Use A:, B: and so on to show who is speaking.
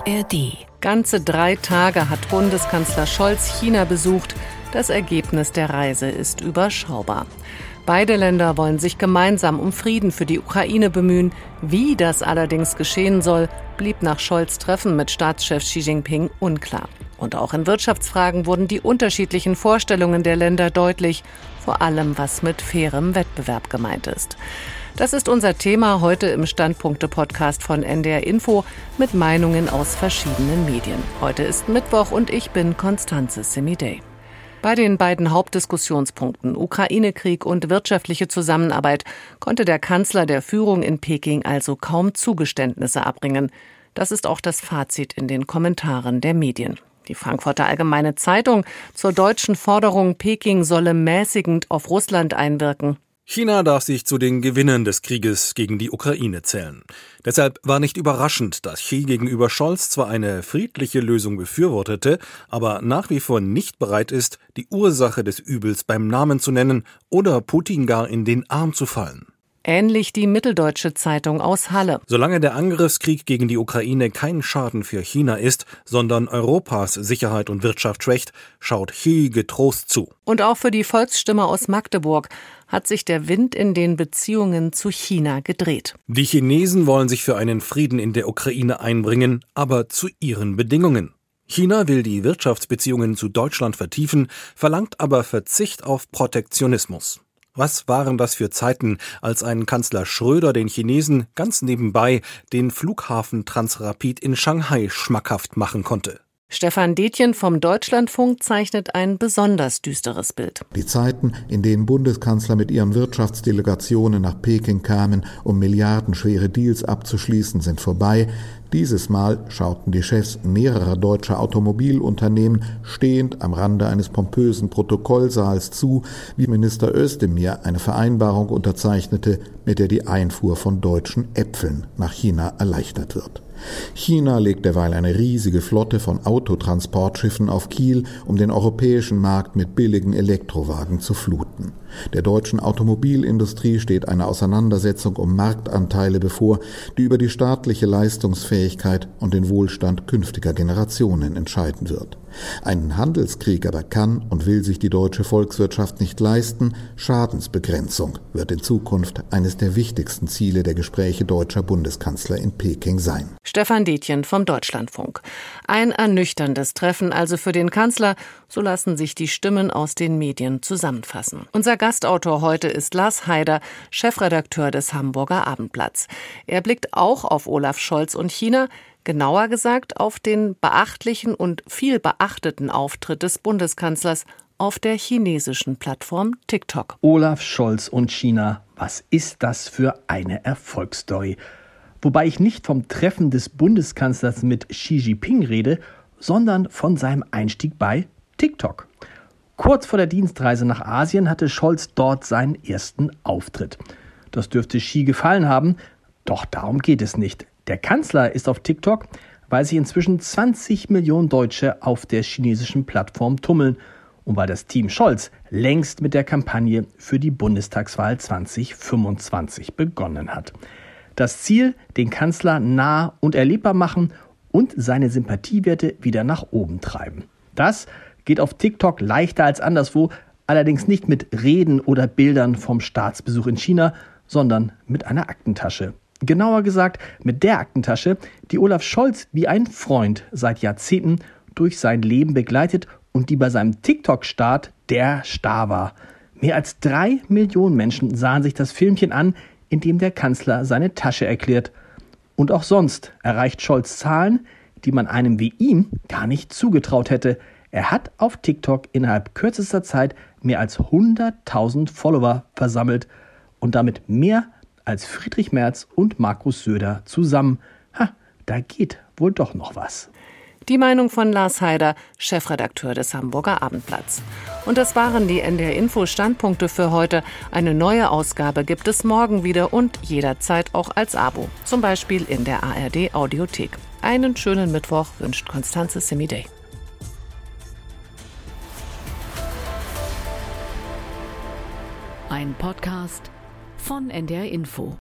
A: ARD.
B: Ganze 3 Tage hat Bundeskanzler Scholz China besucht. Das Ergebnis der Reise ist überschaubar. Beide Länder wollen sich gemeinsam um Frieden für die Ukraine bemühen. Wie das allerdings geschehen soll, blieb nach Scholz' Treffen mit Staatschef Xi Jinping unklar. Und auch in Wirtschaftsfragen wurden die unterschiedlichen Vorstellungen der Länder deutlich, vor allem was mit fairem Wettbewerb gemeint ist. Das ist unser Thema heute im Standpunkte-Podcast von NDR Info mit Meinungen aus verschiedenen Medien. Heute ist Mittwoch und ich bin Constanze Semidey. Bei den beiden Hauptdiskussionspunkten Ukraine-Krieg und wirtschaftliche Zusammenarbeit konnte der Kanzler der Führung in Peking also kaum Zugeständnisse abbringen. Das ist auch das Fazit in den Kommentaren der Medien. Die Frankfurter Allgemeine Zeitung zur deutschen Forderung, Peking solle mäßigend auf Russland einwirken.
C: China darf sich zu den Gewinnern des Krieges gegen die Ukraine zählen. Deshalb war nicht überraschend, dass Xi gegenüber Scholz zwar eine friedliche Lösung befürwortete, aber nach wie vor nicht bereit ist, die Ursache des Übels beim Namen zu nennen oder Putin gar in den Arm zu fallen.
B: Ähnlich die Mitteldeutsche Zeitung aus Halle.
C: Solange der Angriffskrieg gegen die Ukraine kein Schaden für China ist, sondern Europas Sicherheit und Wirtschaft schwächt, schaut Xi getrost zu.
B: Und auch für die Volksstimme aus Magdeburg hat sich der Wind in den Beziehungen zu China gedreht.
C: Die Chinesen wollen sich für einen Frieden in der Ukraine einbringen, aber zu ihren Bedingungen. China will die Wirtschaftsbeziehungen zu Deutschland vertiefen, verlangt aber Verzicht auf Protektionismus. Was waren das für Zeiten, als ein Kanzler Schröder den Chinesen ganz nebenbei den Flughafen Transrapid in Shanghai schmackhaft machen konnte?
B: Stefan Detjen vom Deutschlandfunk zeichnet ein besonders düsteres Bild.
D: Die Zeiten, in denen Bundeskanzler mit ihren Wirtschaftsdelegationen nach Peking kamen, um milliardenschwere Deals abzuschließen, sind vorbei. Dieses Mal schauten die Chefs mehrerer deutscher Automobilunternehmen stehend am Rande eines pompösen Protokollsaals zu, wie Minister Özdemir eine Vereinbarung unterzeichnete, mit der die Einfuhr von deutschen Äpfeln nach China erleichtert wird. China legt derweil eine riesige Flotte von Autotransportschiffen auf Kiel, um den europäischen Markt mit billigen Elektrowagen zu fluten. Der deutschen Automobilindustrie steht eine Auseinandersetzung um Marktanteile bevor, die über die staatliche Leistungsfähigkeit und den Wohlstand künftiger Generationen entscheiden wird. Einen Handelskrieg aber kann und will sich die deutsche Volkswirtschaft nicht leisten. Schadensbegrenzung wird in Zukunft eines der wichtigsten Ziele der Gespräche deutscher Bundeskanzler in Peking sein.
B: Stefan Detjen vom Deutschlandfunk. Ein ernüchterndes Treffen also für den Kanzler, so lassen sich die Stimmen aus den Medien zusammenfassen. Unser Gastautor heute ist Lars Heider, Chefredakteur des Hamburger Abendblatts. Er blickt auch auf Olaf Scholz und China, genauer gesagt auf den beachtlichen und viel beachteten Auftritt des Bundeskanzlers auf der chinesischen Plattform TikTok.
E: Olaf Scholz und China, was ist das für eine Erfolgsstory? Wobei ich nicht vom Treffen des Bundeskanzlers mit Xi Jinping rede, sondern von seinem Einstieg bei TikTok. Kurz vor der Dienstreise nach Asien hatte Scholz dort seinen ersten Auftritt. Das dürfte Xi gefallen haben, doch darum geht es nicht. Der Kanzler ist auf TikTok, weil sich inzwischen 20 Millionen Deutsche auf der chinesischen Plattform tummeln und weil das Team Scholz längst mit der Kampagne für die Bundestagswahl 2025 begonnen hat. Das Ziel, den Kanzler nah und erlebbar machen und seine Sympathiewerte wieder nach oben treiben. Das geht auf TikTok leichter als anderswo, allerdings nicht mit Reden oder Bildern vom Staatsbesuch in China, sondern mit einer Aktentasche. Genauer gesagt mit der Aktentasche, die Olaf Scholz wie ein Freund seit Jahrzehnten durch sein Leben begleitet und die bei seinem TikTok-Start der Star war. Mehr als 3 Millionen Menschen sahen sich das Filmchen an, in dem der Kanzler seine Tasche erklärt. Und auch sonst erreicht Scholz Zahlen, die man einem wie ihm gar nicht zugetraut hätte. Er hat auf TikTok innerhalb kürzester Zeit mehr als 100.000 Follower versammelt und damit mehr als Friedrich Merz und Markus Söder zusammen. Da geht wohl doch noch was.
B: Die Meinung von Lars Heider, Chefredakteur des Hamburger Abendblatts. Und das waren die NDR Info Standpunkte für heute. Eine neue Ausgabe gibt es morgen wieder und jederzeit auch als Abo. Zum Beispiel in der ARD Audiothek. Einen schönen Mittwoch wünscht Constanze Semidey.
A: Ein Podcast von NDR Info.